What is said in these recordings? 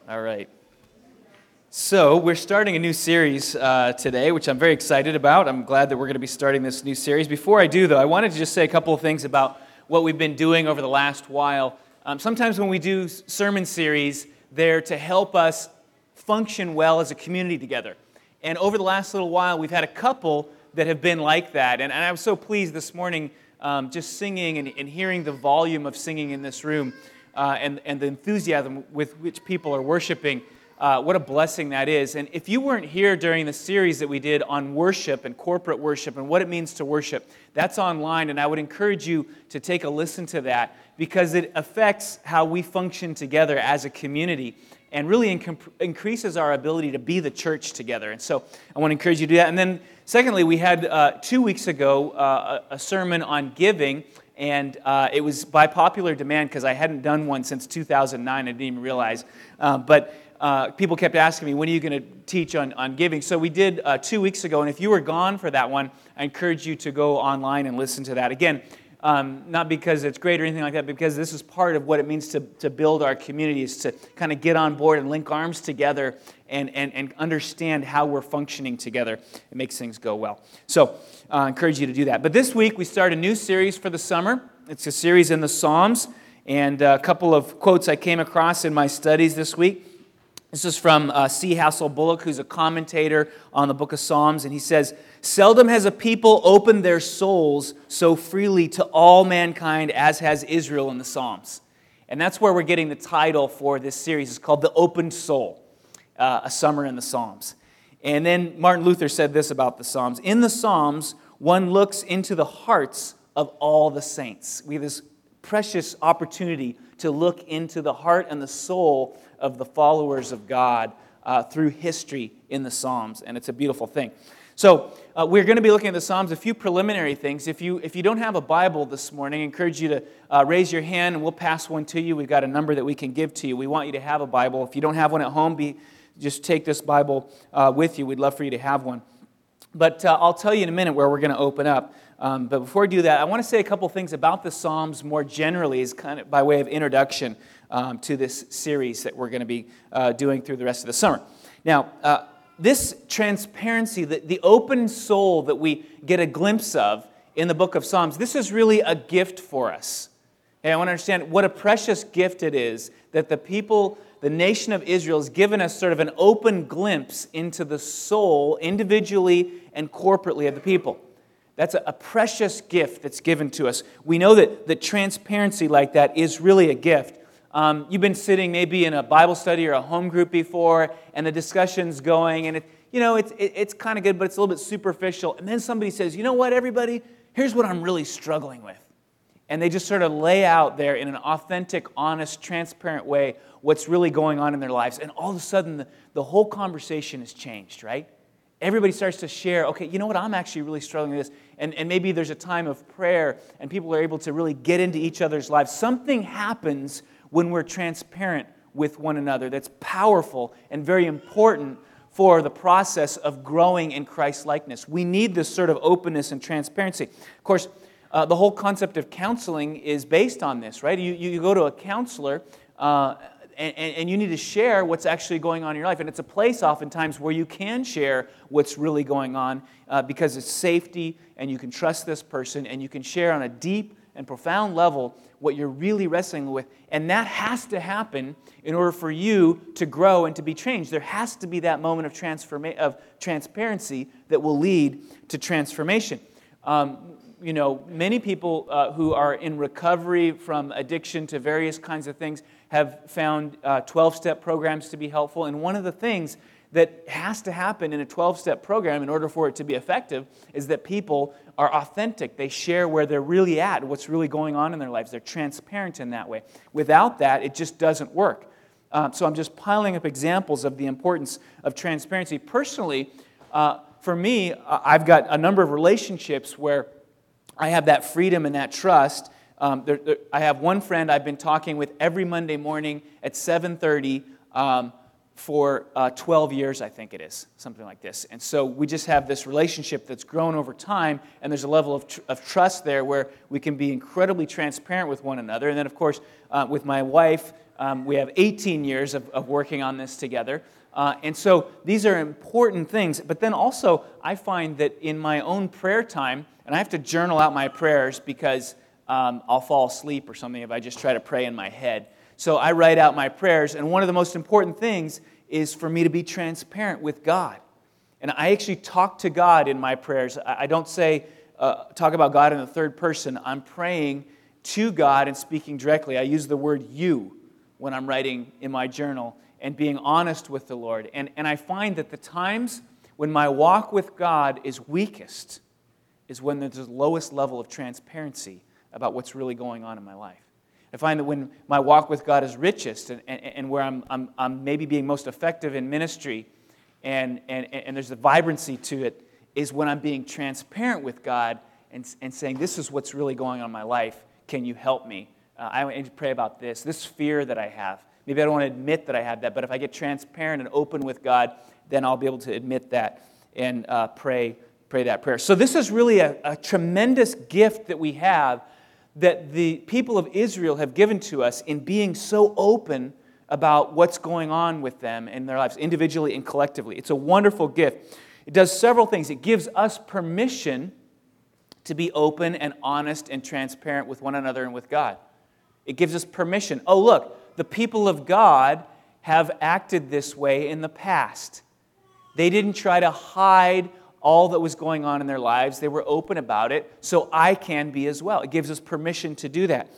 All right. So we're starting a new series today, which I'm very excited about. I'm glad that we're going to be starting this new series. Before I do, though, I wanted to just say a couple of things about what we've been doing over the last while. Sometimes when we do sermon series, they're to help us function well as a community together. And over the last little while, we've had a couple that have been like that. And I was so pleased this morning just singing and hearing the volume of singing in this room and the enthusiasm with which people are worshiping. What a blessing that is. And if you weren't here during the series that we did on worship and corporate worship and what it means to worship, that's online, and I would encourage you to take a listen to that because it affects how we function together as a community and really increases our ability to be the church together. And so I want to encourage you to do that. And then secondly, we had 2 weeks ago a sermon on giving, and it was by popular demand because I hadn't done one since 2009. I didn't even realize. But people kept asking me, when are you going to teach on giving? So we did 2 weeks ago, and if you were gone for that one, I encourage you to go online and listen to that. Again, not because it's great or anything like that, but because this is part of what it means to build our communities, to kind of get on board and link arms together and understand how we're functioning together. It makes things go well. So I encourage you to do that. But this week, we start a new series for the summer. It's a series in the Psalms, and a couple of quotes I came across in my studies this week. This is from C. Hassel Bullock, who's a commentator on the book of Psalms, and he says, "Seldom has a people opened their souls so freely to all mankind as has Israel in the Psalms." And that's where we're getting the title for this series. It's called The Opened Soul, A Summer in the Psalms. And then Martin Luther said this about the Psalms. "In the Psalms, one looks into the hearts of all the saints." We have this precious opportunity to look into the heart and the soul of the followers of God through history in the Psalms, and it's a beautiful thing. So we're going to be looking at the Psalms. A few preliminary things. If you don't have a Bible this morning, I encourage you to raise your hand, and we'll pass one to you. We've got a number that we can give to you. We want you to have a Bible. If you don't have one at home, just take this Bible with you. We'd love for you to have one. But I'll tell you in a minute where we're going to open up. But before I do that, I want to say a couple things about the Psalms more generally, as kind of by way of introduction to this series that we're going to be doing through the rest of the summer. Now, this transparency, the open soul that we get a glimpse of in the book of Psalms, this is really a gift for us. And I want to understand what a precious gift it is that the nation of Israel has given us sort of an open glimpse into the soul, individually and corporately, of the people. That's a precious gift that's given to us. We know that transparency like that is really a gift. You've been sitting maybe in a Bible study or a home group before, and the discussion's going, and it's kind of good, but it's a little bit superficial. And then somebody says, "You know what, everybody? Here's what I'm really struggling with." And they just sort of lay out there in an authentic, honest, transparent way what's really going on in their lives. And all of a sudden, the whole conversation has changed, right? Everybody starts to share, okay, you know what, I'm actually really struggling with this. And maybe there's a time of prayer, and people are able to really get into each other's lives. Something happens when we're transparent with one another that's powerful and very important for the process of growing in Christ-likeness. We need this sort of openness and transparency. Of course, the whole concept of counseling is based on this, right? You go to a counselor, and you need to share what's actually going on in your life. And it's a place oftentimes where you can share what's really going on because it's safety, and you can trust this person, and you can share on a deep and profound level what you're really wrestling with. And that has to happen in order for you to grow and to be changed. There has to be that moment of transparency that will lead to transformation. Many people who are in recovery from addiction to various kinds of things have found 12-step programs to be helpful. And one of the things that has to happen in a 12-step program in order for it to be effective is that people are authentic. They share where they're really at, what's really going on in their lives. They're transparent in that way. Without that, it just doesn't work. So I'm just piling up examples of the importance of transparency. Personally, for me, I've got a number of relationships where I have that freedom and that trust. I have one friend I've been talking with every Monday morning at 7:30 for 12 years, I think it is, something like this. And so we just have this relationship that's grown over time, and there's a level of trust there where we can be incredibly transparent with one another. And then, of course, with my wife, we have 18 years of working on this together. And so these are important things. But then also, I find that in my own prayer time, and I have to journal out my prayers because I'll fall asleep or something if I just try to pray in my head. So I write out my prayers, and one of the most important things is for me to be transparent with God. And I actually talk to God in my prayers. I don't say, talk about God in the third person. I'm praying to God and speaking directly. I use the word you when I'm writing in my journal and being honest with the Lord. And I find that the times when my walk with God is weakest is when there's the lowest level of transparency about what's really going on in my life. I find that when my walk with God is richest and where I'm maybe being most effective in ministry and there's a vibrancy to it is when I'm being transparent with God and saying, this is what's really going on in my life. Can you help me? I need to pray about this fear that I have. Maybe I don't want to admit that I have that, but if I get transparent and open with God, then I'll be able to admit that and pray that prayer. So this is really a tremendous gift that we have that the people of Israel have given to us in being so open about what's going on with them in their lives, individually and collectively. It's a wonderful gift. It does several things. It gives us permission to be open and honest and transparent with one another and with God. It gives us permission. Oh, look, the people of God have acted this way in the past. They didn't try to hide all that was going on in their lives. They were open about it, so I can be as well. It gives us permission to do that.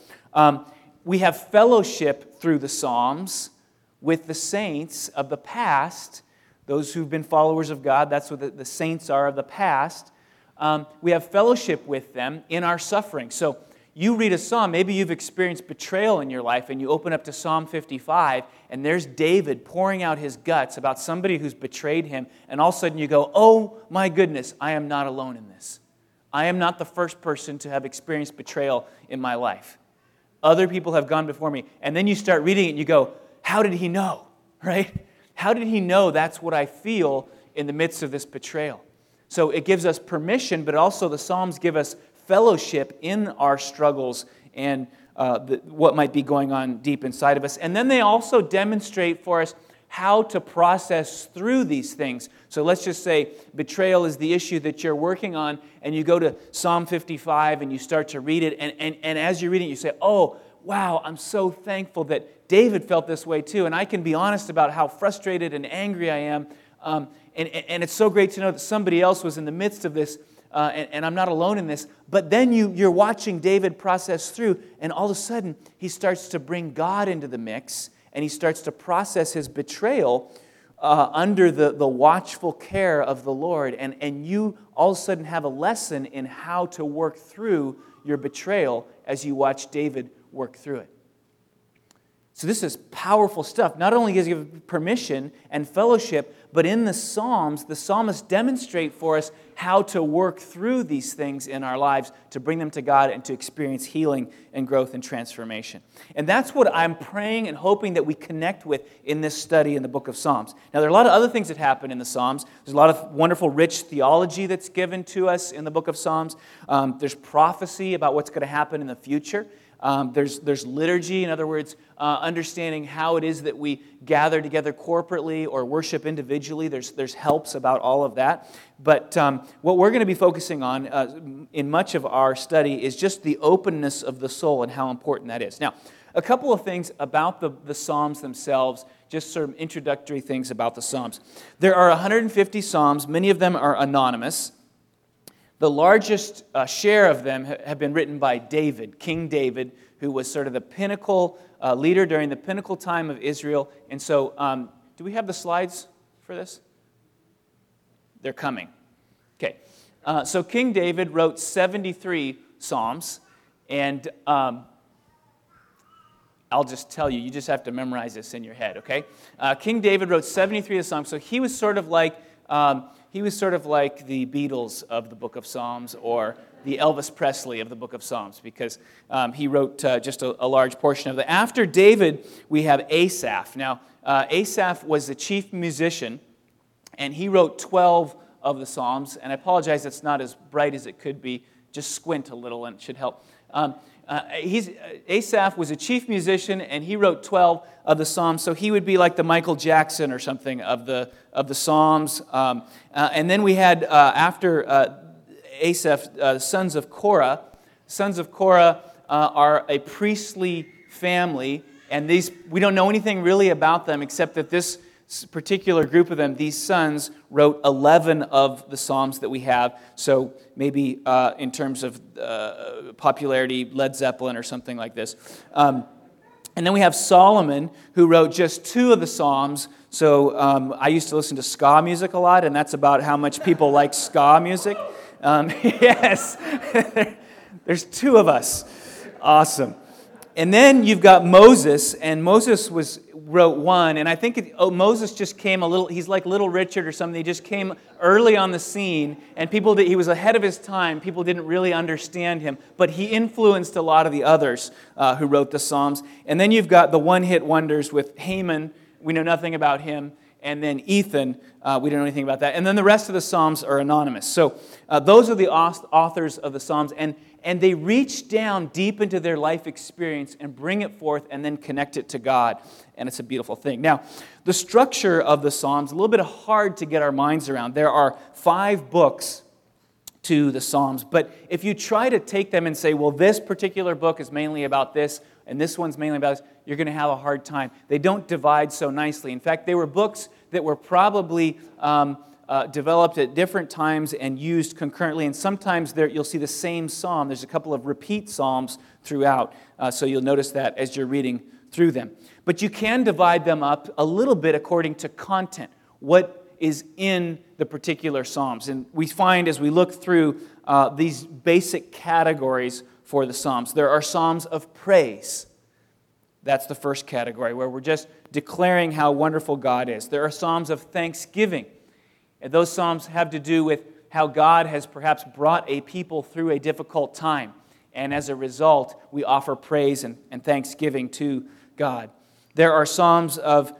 We have fellowship through the Psalms with the saints of the past, those who've been followers of God. That's what the saints are of the past. We have fellowship with them in our suffering. So you read a psalm, maybe you've experienced betrayal in your life, and you open up to Psalm 55, and there's David pouring out his guts about somebody who's betrayed him, and all of a sudden you go, oh my goodness, I am not alone in this. I am not the first person to have experienced betrayal in my life. Other people have gone before me. And then you start reading it and you go, how did he know, right? How did he know that's what I feel in the midst of this betrayal? So it gives us permission, but also the Psalms give us fellowship in our struggles and what might be going on deep inside of us. And then they also demonstrate for us how to process through these things. So let's just say betrayal is the issue that you're working on, and you go to Psalm 55 and you start to read it, and as you read it, you say, oh, wow, I'm so thankful that David felt this way too, and I can be honest about how frustrated and angry I am, and it's so great to know that somebody else was in the midst of this, and I'm not alone in this. But then you're watching David process through, and all of a sudden, he starts to bring God into the mix, and he starts to process his betrayal under the watchful care of the Lord. And you all of a sudden have a lesson in how to work through your betrayal as you watch David work through it. So this is powerful stuff. Not only does he give permission and fellowship, but in the Psalms, the psalmists demonstrate for us how to work through these things in our lives, to bring them to God and to experience healing and growth and transformation. And that's what I'm praying and hoping that we connect with in this study in the book of Psalms. Now, there are a lot of other things that happen in the Psalms. There's a lot of wonderful, rich theology that's given to us in the book of Psalms. There's prophecy about what's going to happen in the future. There's liturgy, in other words, understanding how it is that we gather together corporately or worship individually. There's helps about all of that. But what we're going to be focusing on in much of our study is just the openness of the soul and how important that is. Now, a couple of things about the Psalms themselves, just sort of introductory things about the Psalms. There are 150 Psalms. Many of them are anonymous. The largest share of them have been written by David, King David, who was sort of the pinnacle leader during the pinnacle time of Israel. And so, do we have the slides for this? They're coming. Okay. So King David wrote 73 Psalms, and I'll just tell you just have to memorize this in your head, okay? King David wrote 73 of the Psalms, so he was sort of like He was sort of like the Beatles of the Book of Psalms, or the Elvis Presley of the Book of Psalms, because he wrote just a large portion of that. After David, we have Asaph. Now, Asaph was the chief musician, and he wrote 12 of the Psalms. And I apologize, it's not as bright as it could be. Just squint a little, and it should help. Asaph was a chief musician, and he wrote 12 of the Psalms, so he would be like the Michael Jackson or something of the Psalms. And then we had, after Asaph, sons of Korah. Sons of Korah are a priestly family, and we don't know anything really about them except that this particular group of them, these sons, wrote 11 of the Psalms that we have. So maybe in terms of popularity, Led Zeppelin or something like this. And then we have Solomon, who wrote just 2 of the Psalms. So I used to listen to ska music a lot, and that's about how much people like ska music. Yes, there's 2 of us. Awesome. And then you've got Moses, and Moses wrote 1, and I think Moses just came he's like Little Richard or something. He just came early on the scene, and he was ahead of his time. People didn't really understand him, but he influenced a lot of the others who wrote the Psalms. And then you've got the one-hit wonders with Haman. We know nothing about him. And then Ethan, we don't know anything about that. And then the rest of the Psalms are anonymous. So those are the authors of the Psalms, and they reach down deep into their life experience and bring it forth and then connect it to God. And it's a beautiful thing. Now, the structure of the Psalms, a little bit hard to get our minds around. There are 5 books to the Psalms, but if you try to take them and say, well, this particular book is mainly about this, and this one's mainly about this, you're going to have a hard time. They don't divide so nicely. In fact, they were books that were probably developed at different times and used concurrently, and sometimes you'll see the same psalm. There's a couple of repeat psalms throughout, so you'll notice that as you're reading through them. But you can divide them up a little bit according to content, what is in the particular psalms. And we find as we look through these basic categories for the psalms, there are psalms of praise. That's the first category, where we're just declaring how wonderful God is. There are psalms of thanksgiving. And those psalms have to do with how God has perhaps brought a people through a difficult time. And as a result, we offer praise and thanksgiving to God. There are psalms of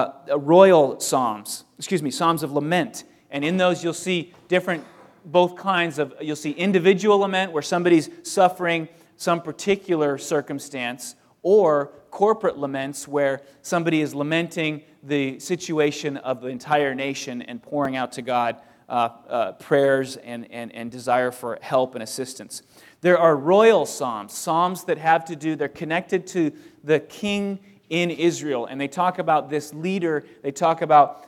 psalms of lament. And in those you'll see both kinds of, you'll see individual lament where somebody's suffering some particular circumstance, or corporate laments where somebody is lamenting the situation of the entire nation and pouring out to God prayers and desire for help and assistance. There are royal psalms that have to do, they're connected to the king in Israel, and they talk about this leader. They talk about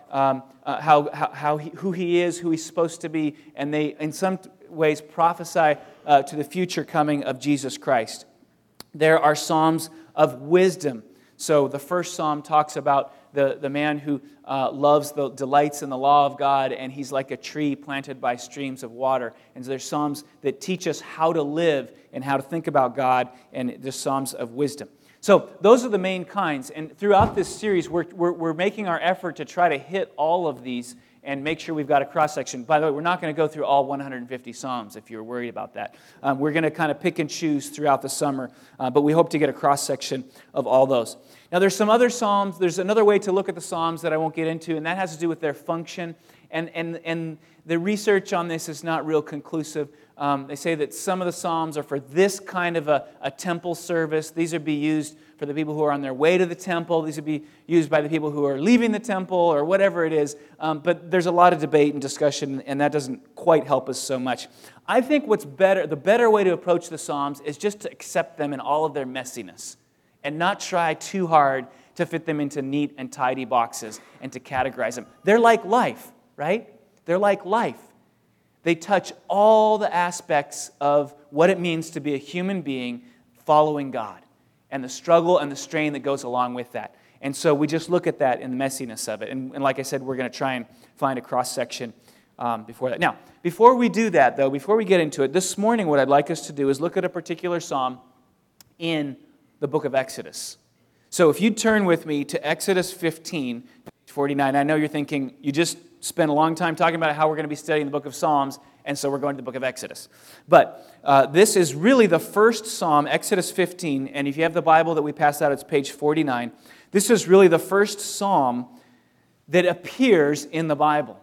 who he is, who he's supposed to be, and they, in some ways, prophesy to the future coming of Jesus Christ. There are psalms of wisdom. So the first psalm talks about the man who delights in the law of God, and he's like a tree planted by streams of water. And so there's psalms that teach us how to live and how to think about God, and there's psalms of wisdom. So those are the main kinds, and throughout this series, we're making our effort to try to hit all of these and make sure we've got a cross-section. By the way, we're not going to go through all 150 psalms if you're worried about that. We're going to kind of pick and choose throughout the summer, but we hope to get a cross-section of all those. Now, there's some other psalms. There's another way to look at the psalms that I won't get into, and that has to do with their function. And the research on this is not real conclusive. They say that some of the psalms are for this kind of a temple service. These would be used for the people who are on their way to the temple. These would be used by the people who are leaving the temple or whatever it is. But there's a lot of debate and discussion, and that doesn't quite help us so much. I think the better way to approach the psalms is just to accept them in all of their messiness and not try too hard to fit them into neat and tidy boxes and to categorize them. They're like life, right? They're like life. They touch all the aspects of what it means to be a human being following God and the struggle and the strain that goes along with that. And so we just look at that in the messiness of it. And like I said, we're going to try and find a cross-section before that. Now, before we do that, though, before we get into it, this morning what I'd like us to do is look at a particular psalm in the book of Exodus. So if you turn with me to Exodus 15, 49, I know you're thinking, you just spent a long time talking about how we're going to be studying the book of Psalms, and so we're going to the book of Exodus. But this is really the first psalm, Exodus 15, and if you have the Bible that we passed out, it's page 49. This is really the first psalm that appears in the Bible.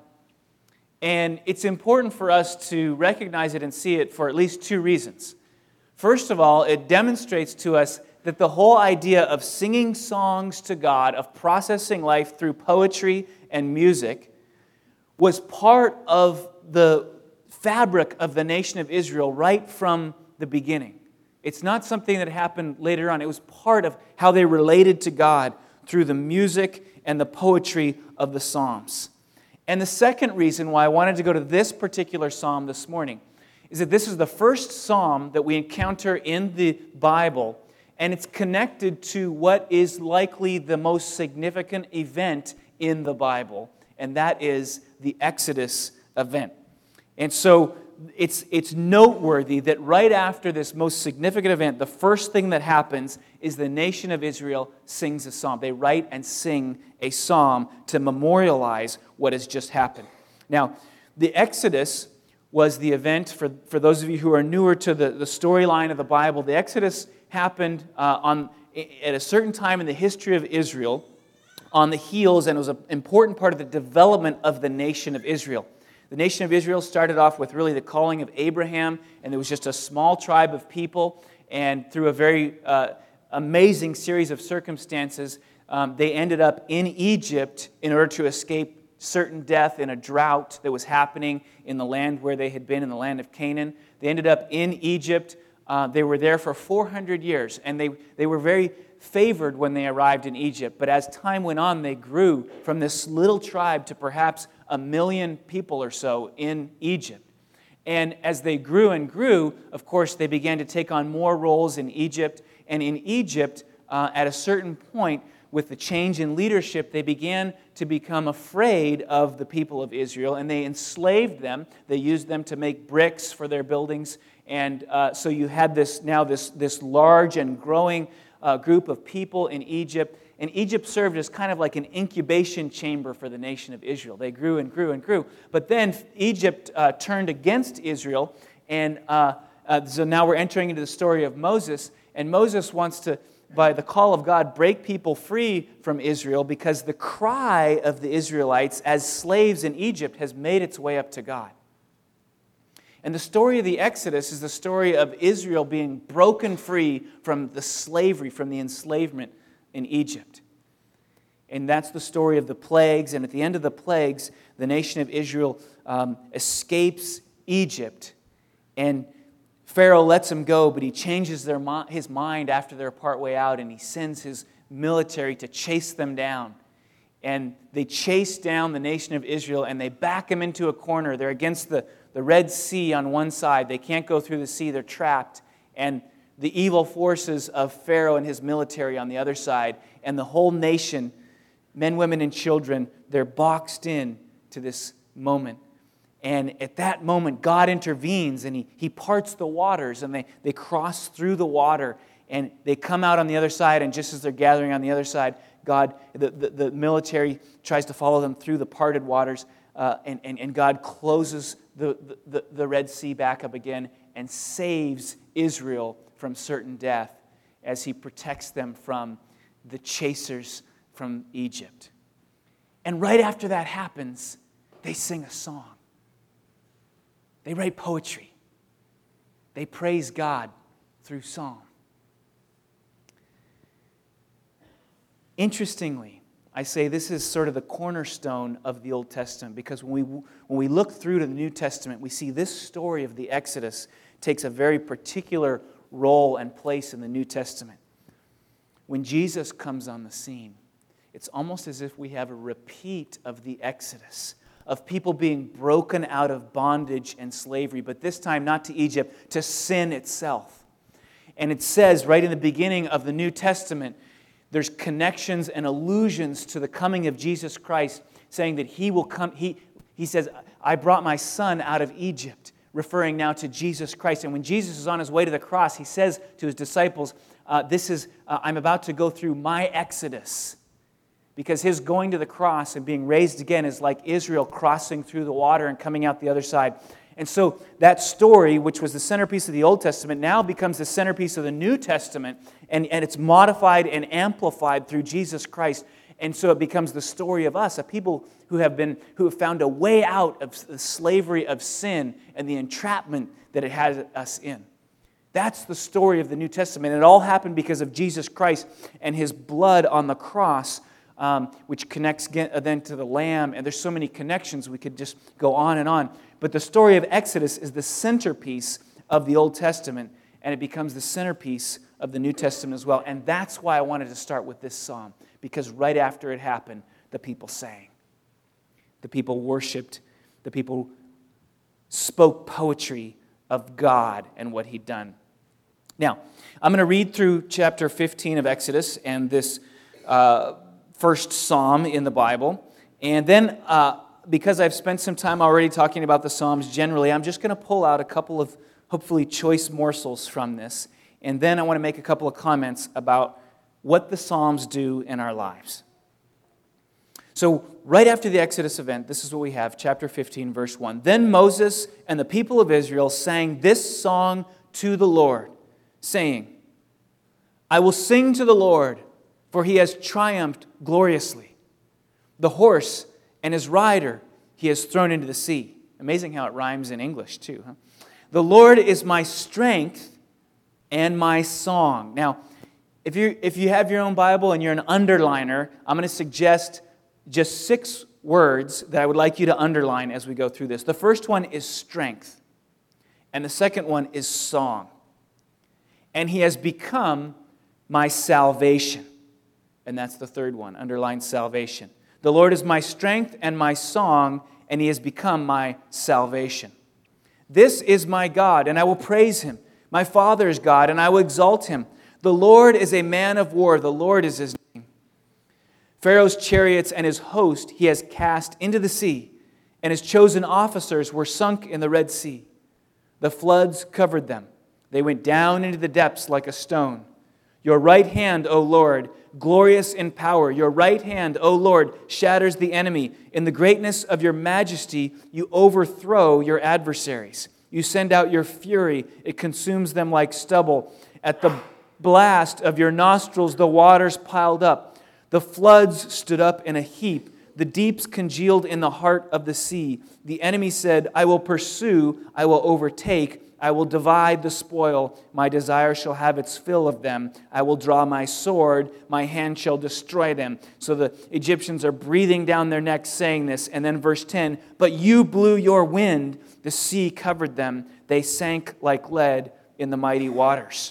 And it's important for us to recognize it and see it for at least two reasons. First of all, it demonstrates to us that the whole idea of singing songs to God, of processing life through poetry and music, was part of the fabric of the nation of Israel right from the beginning. It's not something that happened later on. It was part of how they related to God through the music and the poetry of the Psalms. And the second reason why I wanted to go to this particular psalm this morning is that this is the first psalm that we encounter in the Bible, and it's connected to what is likely the most significant event in the Bible, and that is the Exodus event. And so it's noteworthy that right after this most significant event, the first thing that happens is the nation of Israel sings a psalm. They write and sing a psalm to memorialize what has just happened. Now, the Exodus was the event, for those of you who are newer to the storyline of the Bible, the Exodus happened at a certain time in the history of Israel on the heels, and it was an important part of the development of the nation of Israel. The nation of Israel started off with really the calling of Abraham, and there was just a small tribe of people, and through a very amazing series of circumstances, they ended up in Egypt in order to escape certain death in a drought that was happening in the land where they had been, in the land of Canaan. They ended up in Egypt. They were there for 400 years, and they were very favored when they arrived in Egypt. But as time went on, they grew from this little tribe to perhaps 1 million people or so in Egypt. And as they grew and grew, of course, they began to take on more roles in Egypt. And in Egypt, at a certain point, with the change in leadership, they began to become afraid of the people of Israel, and they enslaved them. They used them to make bricks for their buildings. And so you had this large and growing group of people in Egypt. And Egypt served as kind of like an incubation chamber for the nation of Israel. They grew and grew and grew. But then Egypt turned against Israel. And so now we're entering into the story of Moses. And Moses wants to, by the call of God, break people free from Israel because the cry of the Israelites as slaves in Egypt has made its way up to God. And the story of the Exodus is the story of Israel being broken free from the slavery, from the enslavement in Egypt. And that's the story of the plagues. And at the end of the plagues, the nation of Israel escapes Egypt. And Pharaoh lets them go, but he changes his mind after they're partway out, and he sends his military to chase them down. And they chase down the nation of Israel, and they back them into a corner. They're against the Red Sea on one side. They can't go through the sea. They're trapped. And the evil forces of Pharaoh and his military on the other side, and the whole nation, men, women, and children, they're boxed in to this moment. And at that moment, God intervenes, and He parts the waters, and they cross through the water, and they come out on the other side, and just as they're gathering on the other side, God, the military tries to follow them through the parted waters, and God closes the Red Sea back up again and saves Israel from certain death as He protects them from the chasers from Egypt. And right after that happens, they sing a song. They write poetry. They praise God through song. Interestingly, I say this is sort of the cornerstone of the Old Testament, because when we look through to the New Testament, we see this story of the Exodus takes a very particular role and place in the New Testament. When Jesus comes on the scene, it's almost as if we have a repeat of the Exodus, of people being broken out of bondage and slavery, but this time not to Egypt, to sin itself. And it says right in the beginning of the New Testament, there's connections and allusions to the coming of Jesus Christ, saying that He will come. He says, I brought my son out of Egypt, referring now to Jesus Christ. And when Jesus is on His way to the cross, He says to His disciples, I'm about to go through my Exodus. because his going to the cross and being raised again is like Israel crossing through the water and coming out the other side. And so that story, which was the centerpiece of the Old Testament, now becomes the centerpiece of the New Testament, and it's modified and amplified through Jesus Christ. And so it becomes the story of us, a people who have found a way out of the slavery of sin and the entrapment that it had us in. That's the story of the New Testament. It all happened because of Jesus Christ and his blood on the cross, which connects then to the Lamb. And there's so many connections, we could just go on and on. But the story of Exodus is the centerpiece of the Old Testament, and it becomes the centerpiece of the New Testament as well. And that's why I wanted to start with this psalm, because right after it happened, the people sang. The people worshiped. The people spoke poetry of God and what he'd done. Now, I'm going to read through chapter 15 of Exodus and this first psalm in the Bible. And then, because I've spent some time already talking about the Psalms generally, I'm just going to pull out a couple of hopefully choice morsels from this. And then I want to make a couple of comments about what the Psalms do in our lives. So, right after the Exodus event, this is what we have, chapter 15, verse 1. Then Moses and the people of Israel sang this song to the Lord, saying, I will sing to the Lord, for he has triumphed gloriously. The horse and his rider he has thrown into the sea. Amazing how it rhymes in English too, huh? The Lord is my strength and my song. Now, if you have your own Bible and you're an underliner, I'm going to suggest just 6 words that I would like you to underline as we go through this. The first one is strength, and the second one is song. And he has become my salvation. And that's the third one, underline salvation. The Lord is my strength and my song, and he has become my salvation. This is my God, and I will praise him. My Father's God, and I will exalt him. The Lord is a man of war. The Lord is his name. Pharaoh's chariots and his host he has cast into the sea, and his chosen officers were sunk in the Red Sea. The floods covered them. They went down into the depths like a stone. Your right hand, O Lord, glorious in power. Your right hand, O Lord, shatters the enemy. In the greatness of your majesty, you overthrow your adversaries. You send out your fury. It consumes them like stubble. At the blast of your nostrils, the waters piled up. The floods stood up in a heap. The deeps congealed in the heart of the sea. The enemy said, I will pursue, I will overtake, I will divide the spoil. My desire shall have its fill of them. I will draw my sword. My hand shall destroy them. So the Egyptians are breathing down their necks saying this. And then verse 10, but you blew your wind. The sea covered them. They sank like lead in the mighty waters.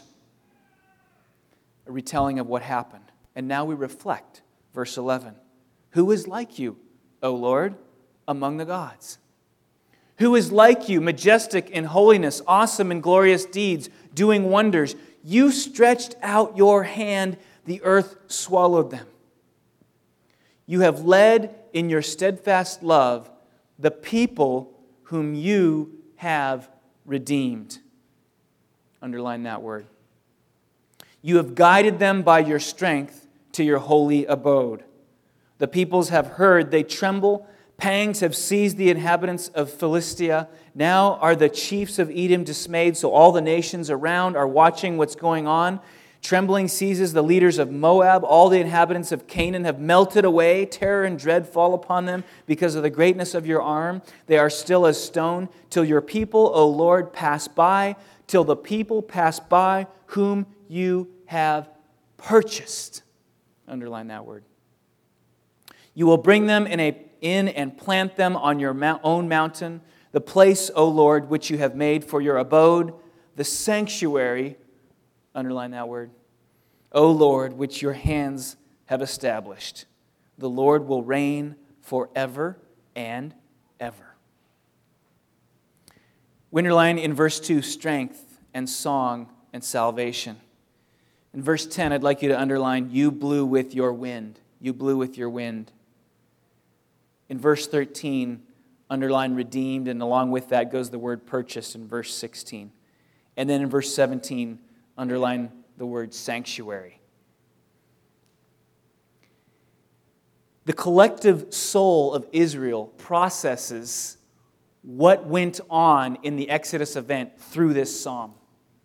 A retelling of what happened. And now we reflect. Verse 11, who is like you, O Lord, among the gods? Who is like you, majestic in holiness, awesome in glorious deeds, doing wonders? You stretched out your hand, the earth swallowed them. You have led in your steadfast love the people whom you have redeemed. Underline that word. You have guided them by your strength to your holy abode. The peoples have heard, they tremble. Pangs have seized the inhabitants of Philistia. Now are the chiefs of Edom dismayed, so all the nations around are watching what's going on. Trembling seizes the leaders of Moab. All the inhabitants of Canaan have melted away. Terror and dread fall upon them because of the greatness of your arm. They are still as stone till your people, O Lord, pass by, till the people pass by whom you have purchased. Underline that word. You will bring them in and plant them on your own mountain, the place, O Lord, which you have made for your abode, the sanctuary, underline that word, O Lord, which your hands have established. The Lord will reign forever and ever. Winterline in verse 2, strength and song and salvation. In verse 10, I'd like you to underline, you blew with your wind. You blew with your wind. In verse 13, underline redeemed, and along with that goes the word purchased in verse 16. And then in verse 17, underline the word sanctuary. The collective soul of Israel processes what went on in the Exodus event through this psalm.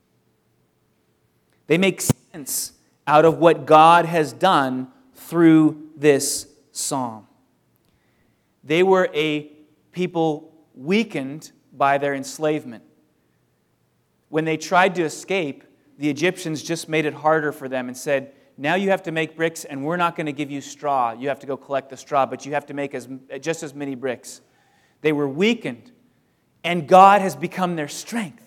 They make sense out of what God has done through this psalm. They were a people weakened by their enslavement. When they tried to escape, the Egyptians just made it harder for them and said, now you have to make bricks and we're not going to give you straw. You have to go collect the straw, but you have to make just as many bricks. They were weakened, and God has become their strength.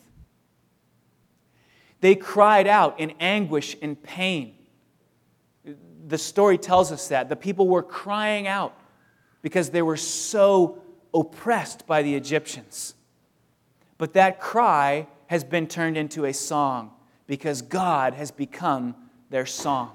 They cried out in anguish and pain. The story tells us that. The people were crying out because they were so oppressed by the Egyptians. But that cry has been turned into a song because God has become their song.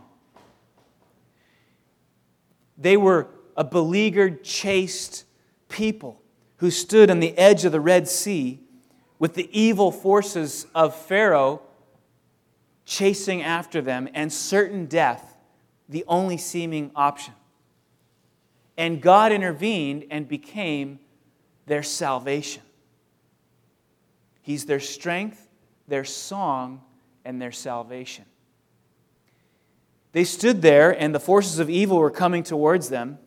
They were a beleaguered, chased people who stood on the edge of the Red Sea with the evil forces of Pharaoh chasing after them and certain death, the only seeming option. And God intervened and became their salvation. He's their strength, their song, and their salvation. They stood there, and the forces of evil were coming towards them.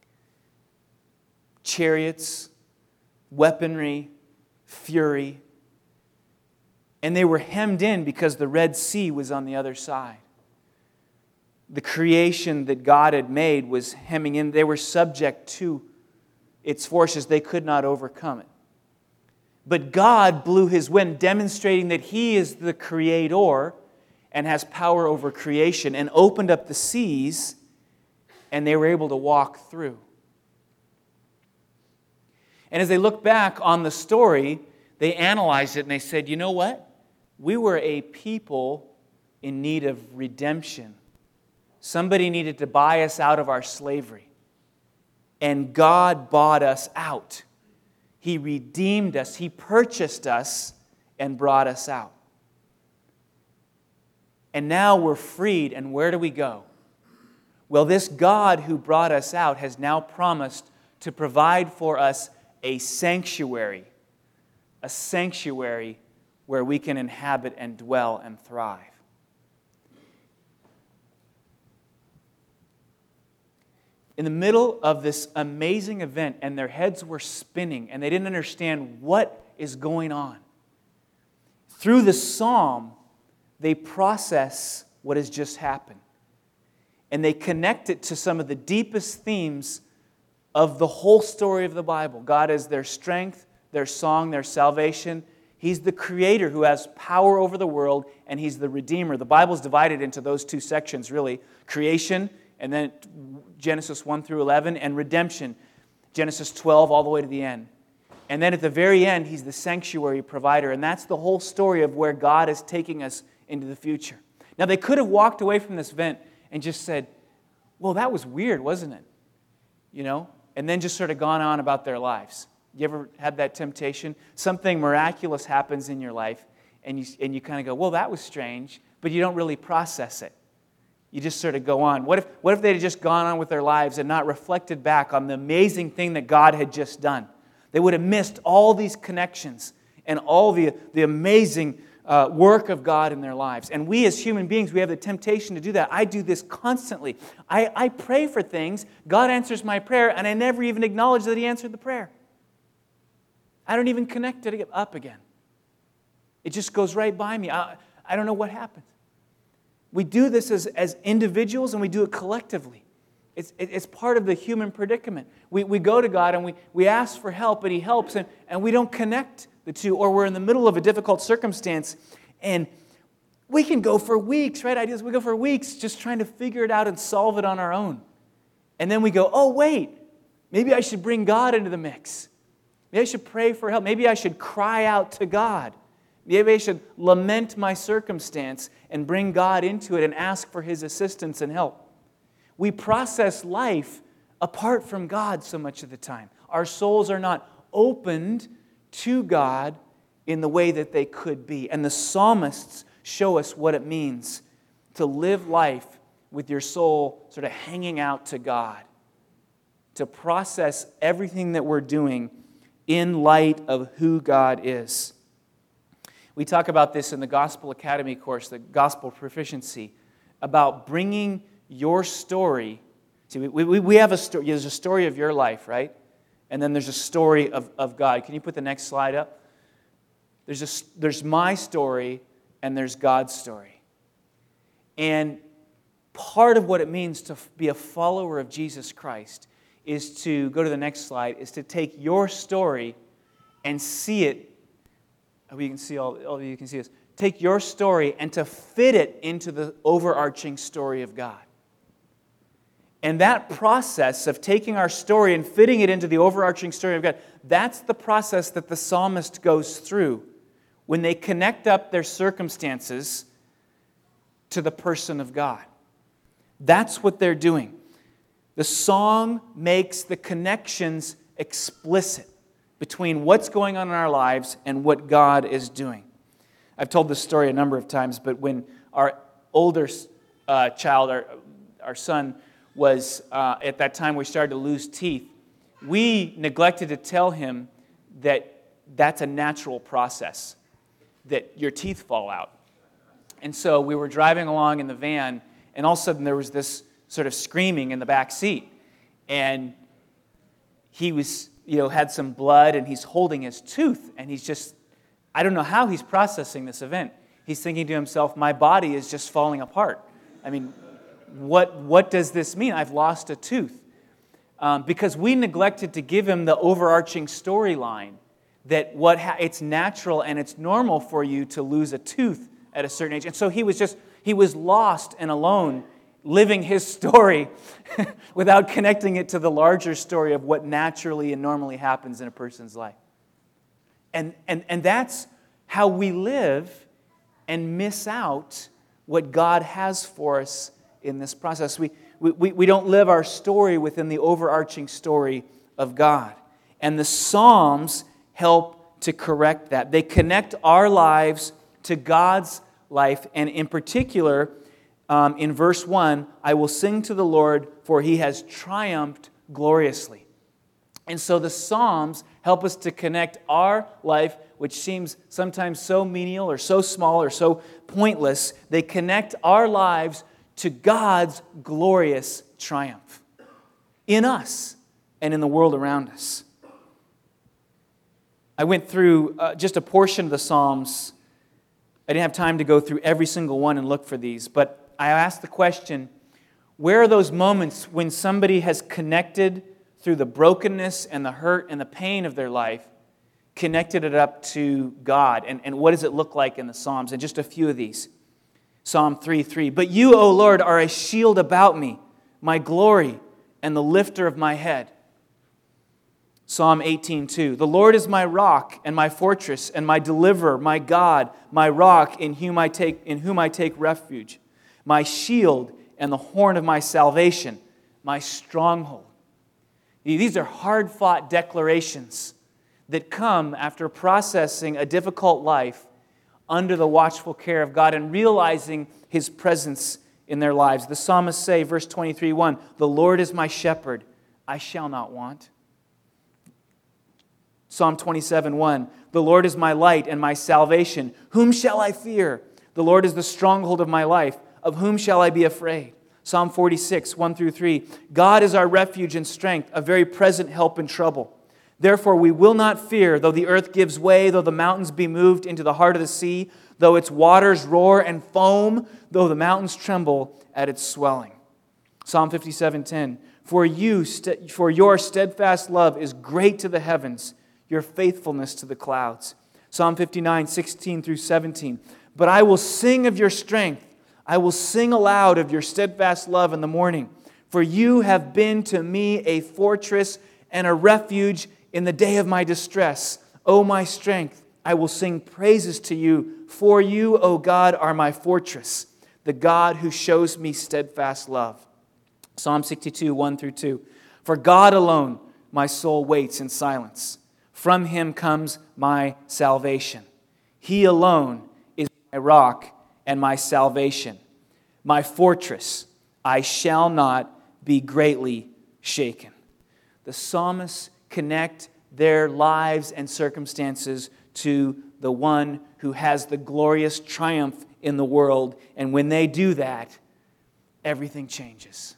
Chariots, weaponry, fury. And they were hemmed in because the Red Sea was on the other side. The creation that God had made was hemming in. They were subject to its forces. They could not overcome it. But God blew His wind, demonstrating that He is the Creator and has power over creation, and opened up the seas, and they were able to walk through. And as they look back on the story, they analyzed it and they said, you know what? We were a people in need of redemption. Somebody needed to buy us out of our slavery. And God bought us out. He redeemed us. He purchased us and brought us out. And now we're freed, and where do we go? Well, this God who brought us out has now promised to provide for us a sanctuary where we can inhabit and dwell and thrive. In the middle of this amazing event, and their heads were spinning, and they didn't understand what is going on, through the psalm, they process what has just happened. And they connect it to some of the deepest themes of the whole story of the Bible. God is their strength, their song, their salvation. He's the Creator who has power over the world, and He's the Redeemer. The Bible's divided into those two sections, really. Creation, and then Genesis 1 through 11, and redemption, Genesis 12 all the way to the end. And then at the very end, He's the sanctuary provider. And that's the whole story of where God is taking us into the future. Now, they could have walked away from this event and just said, well, that was weird, wasn't it? You know? And then just sort of gone on about their lives. You ever had that temptation? Something miraculous happens in your life, and you kind of go, well, that was strange, but you don't really process it. You just sort of go on. What if they had just gone on with their lives and not reflected back on the amazing thing that God had just done? They would have missed all these connections and all the amazing work of God in their lives. And we as human beings, we have the temptation to do that. I do this constantly. I pray for things, God answers my prayer, and I never even acknowledge that He answered the prayer. I don't even connect it up again. It just goes right by me. I don't know what happened. We do this as individuals, and we do it collectively. It's part of the human predicament. We go to God and we ask for help, and He helps, and we don't connect the two. Or we're in the middle of a difficult circumstance, and we can go for weeks, right? Ideas. We go for weeks just trying to figure it out and solve it on our own. And then we go, oh, wait, maybe I should bring God into the mix. Maybe I should pray for help. Maybe I should cry out to God. Maybe I should lament my circumstance and bring God into it and ask for His assistance and help. We process life apart from God so much of the time. Our souls are not opened to God in the way that they could be. And the psalmists show us what it means to live life with your soul sort of hanging out to God. to process everything that we're doing in light of who God is. We talk about this in the Gospel Academy course, the Gospel Proficiency, about bringing your story. See, we have a story. There's a story of your life, right? And then there's a story of God. Can you put the next slide up? There's my story and there's God's story. And part of what it means to be a follower of Jesus Christ is to, go to the next slide, is to take your story and see it. I hope you can see, all of you can see this. Take your story and to fit it into the overarching story of God. And that process of taking our story and fitting it into the overarching story of God, that's the process that the psalmist goes through when they connect up their circumstances to the person of God. That's what they're doing. The song makes the connections explicit between what's going on in our lives and what God is doing. I've told this story a number of times, but when our older child, our son, was at that time we started to lose teeth, we neglected to tell him that that's a natural process, that your teeth fall out. And so we were driving along in the van, and all of a sudden there was this sort of screaming in the back seat. And he was, had some blood, and he's holding his tooth, and he's just, I don't know how he's processing this event. He's thinking to himself, my body is just falling apart. I mean, what does this mean? I've lost a tooth. Because we neglected to give him the overarching storyline that it's natural and it's normal for you to lose a tooth at a certain age. And so he was lost and alone, living his story without connecting it to the larger story of what naturally and normally happens in a person's life. And that's how we live and miss out what God has for us in this process. We don't live our story within the overarching story of God. And the Psalms help to correct that. They connect our lives to God's life, and in particular, in verse 1, I will sing to the Lord, for He has triumphed gloriously. And so the Psalms help us to connect our life, which seems sometimes so menial or so small or so pointless. They connect our lives to God's glorious triumph in us and in the world around us. I went through just a portion of the Psalms. I didn't have time to go through every single one and look for these, but I asked the question, where are those moments when somebody has connected through the brokenness and the hurt and the pain of their life, connected it up to God? And what does it look like in the Psalms? And just a few of these. Psalm 3:3, but you, O Lord, are a shield about me, my glory, and the lifter of my head. Psalm 18:2, the Lord is my rock and my fortress and my deliverer, my God, my rock in whom I take refuge, my shield and the horn of my salvation, my stronghold. These are hard-fought declarations that come after processing a difficult life under the watchful care of God and realizing His presence in their lives. The psalmists say, verse 23:1, the Lord is my shepherd, I shall not want. Psalm 27:1, the Lord is my light and my salvation. Whom shall I fear? The Lord is the stronghold of my life. Of whom shall I be afraid? Psalm 46:1-3, God is our refuge and strength, a very present help in trouble. Therefore we will not fear, though the earth gives way, though the mountains be moved into the heart of the sea, though its waters roar and foam, though the mountains tremble at its swelling. Psalm 57:10, for your steadfast love is great to the heavens, your faithfulness to the clouds. Psalm 59:16-17, but I will sing of your strength. I will sing aloud of your steadfast love in the morning. For you have been to me a fortress and a refuge in the day of my distress. O my strength, I will sing praises to you. For you, O God, are my fortress, the God who shows me steadfast love. Psalm 62:1-2, for God alone my soul waits in silence. From Him comes my salvation. He alone is my rock and my salvation, my fortress. I shall not be greatly shaken. The psalmists connect their lives and circumstances to the one who has the glorious triumph in the world. And when they do that, everything changes.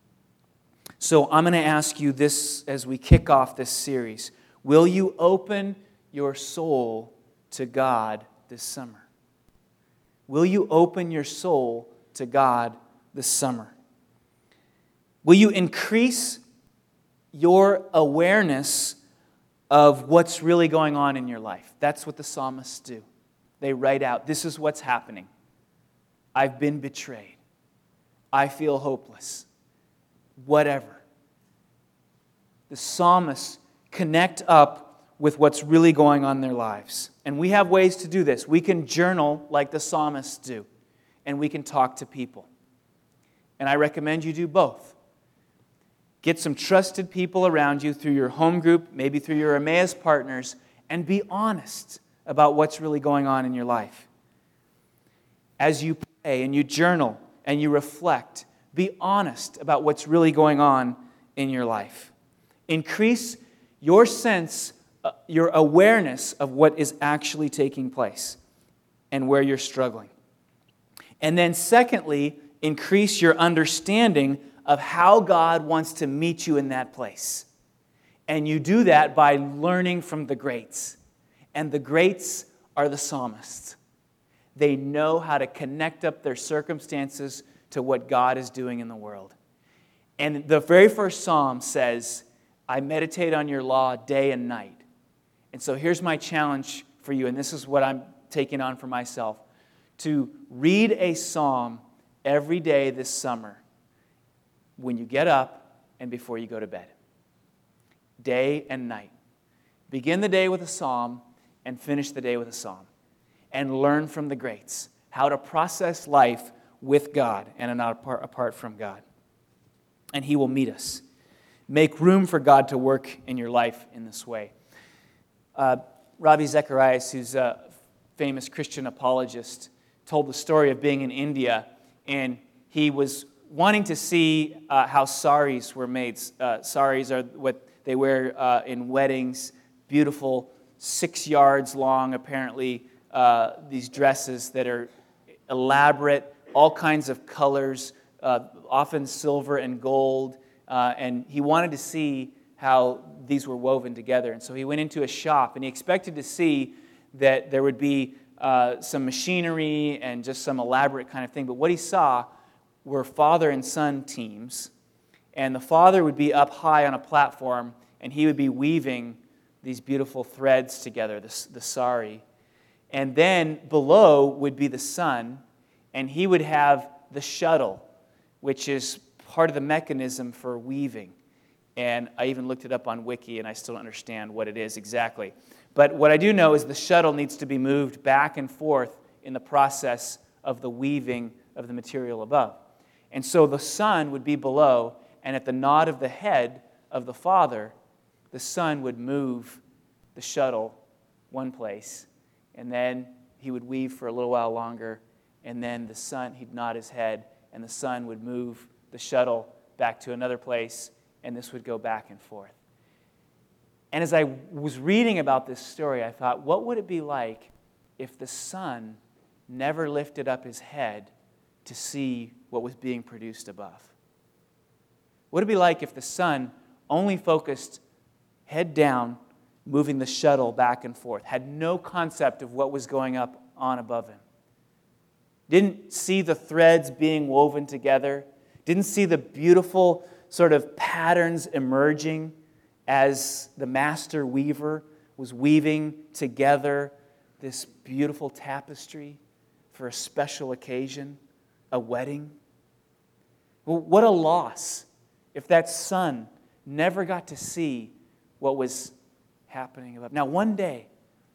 So I'm going to ask you this as we kick off this series. Will you open your soul to God this summer? Will you open your soul to God this summer? Will you increase your awareness of what's really going on in your life? That's what the psalmists do. They write out, this is what's happening. I've been betrayed. I feel hopeless. Whatever. The psalmists connect up with what's really going on in their lives. And we have ways to do this. We can journal like the psalmists do, and we can talk to people. And I recommend you do both. Get some trusted people around you through your home group, maybe through your Emmaus partners, and be honest about what's really going on in your life. As you pray and you journal and you reflect, be honest about what's really going on in your life. Increase your sense, your awareness of what is actually taking place and where you're struggling. And then secondly, increase your understanding of how God wants to meet you in that place. And you do that by learning from the greats. And the greats are the psalmists. They know how to connect up their circumstances to what God is doing in the world. And the very first psalm says, I meditate on your law day and night. And so here's my challenge for you, and this is what I'm taking on for myself, to read a psalm every day this summer when you get up and before you go to bed. Day and night. Begin the day with a psalm and finish the day with a psalm. And learn from the greats how to process life with God and not apart from God. And He will meet us. Make room for God to work in your life in this way. Ravi Zacharias, who's a famous Christian apologist, told the story of being in India, and he was wanting to see how saris were made. Saris are what they wear in weddings, beautiful, 6 yards long, apparently, these dresses that are elaborate, all kinds of colors, often silver and gold, and he wanted to see how these were woven together. And so he went into a shop, and he expected to see that there would be some machinery and just some elaborate kind of thing. But what he saw were father and son teams, and the father would be up high on a platform, and he would be weaving these beautiful threads together, the sari. And then below would be the son, and he would have the shuttle, which is part of the mechanism for weaving. And I even looked it up on Wiki, and I still don't understand what it is exactly. But what I do know is the shuttle needs to be moved back and forth in the process of the weaving of the material above. And so the son would be below, and at the nod of the head of the father, the son would move the shuttle one place, and then he would weave for a little while longer, and then the son, he'd nod his head, and the son would move the shuttle back to another place, and this would go back and forth. And as I was reading about this story, I thought, what would it be like if the son never lifted up his head to see what was being produced above? What would it be like if the son only focused head down, moving the shuttle back and forth, had no concept of what was going on above him? Didn't see the threads being woven together, didn't see the beautiful sort of patterns emerging as the master weaver was weaving together this beautiful tapestry for a special occasion, a wedding. Well, what a loss if that son never got to see what was happening above. Now, one day,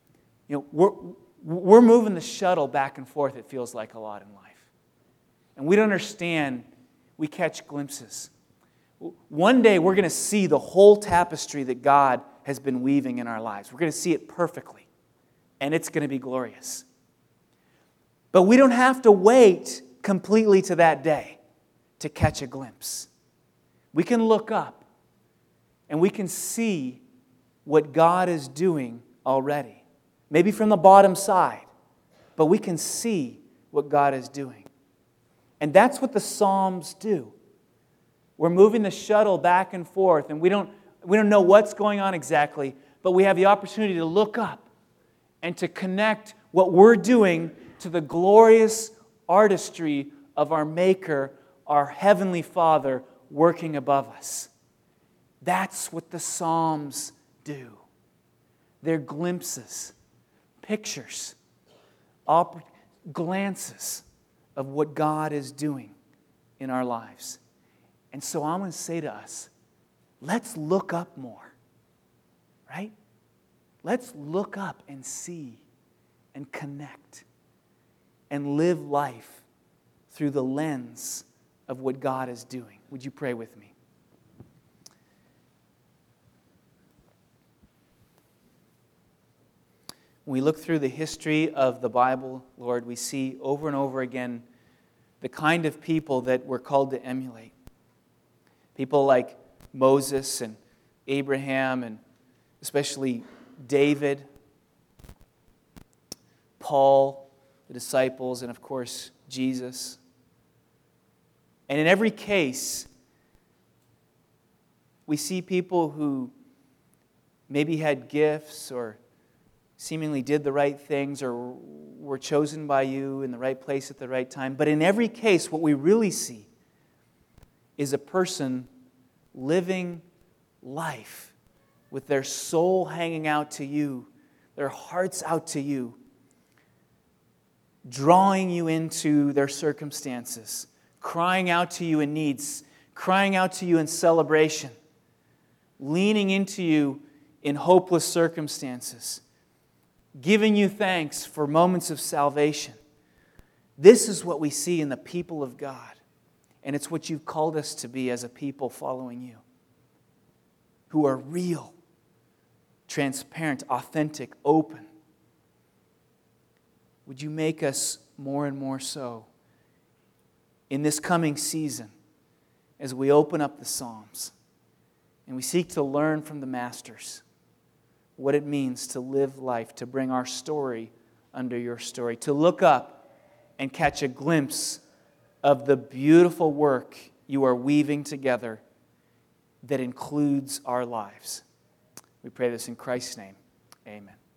we're moving the shuttle back and forth, it feels like, a lot in life. And we don't understand, we catch glimpses. One day, we're going to see the whole tapestry that God has been weaving in our lives. We're going to see it perfectly, and it's going to be glorious. But we don't have to wait completely to that day to catch a glimpse. We can look up and we can see what God is doing already. Maybe from the bottom side, but we can see what God is doing. And that's what the Psalms do. We're moving the shuttle back and forth, and we don't know what's going on exactly, but we have the opportunity to look up and to connect what we're doing to the glorious artistry of our Maker, our Heavenly Father, working above us. That's what the Psalms do. They're glimpses, pictures, glances of what God is doing in our lives. And so I'm going to say to us, let's look up more, right? Let's look up and see and connect and live life through the lens of what God is doing. Would you pray with me? When we look through the history of the Bible, Lord, we see over and over again the kind of people that we're called to emulate. People like Moses and Abraham and especially David, Paul, the disciples, and of course, Jesus. And in every case, we see people who maybe had gifts or seemingly did the right things or were chosen by you in the right place at the right time. But in every case, what we really see is a person living life with their soul hanging out to you, their hearts out to you, drawing you into their circumstances, crying out to you in needs, crying out to you in celebration, leaning into you in hopeless circumstances, giving you thanks for moments of salvation. This is what we see in the people of God. And it's what you've called us to be as a people following you, who are real, transparent, authentic, open. Would you make us more and more so in this coming season as we open up the Psalms and we seek to learn from the masters what it means to live life, to bring our story under your story, to look up and catch a glimpse of the beautiful work you are weaving together that includes our lives. We pray this in Christ's name. Amen.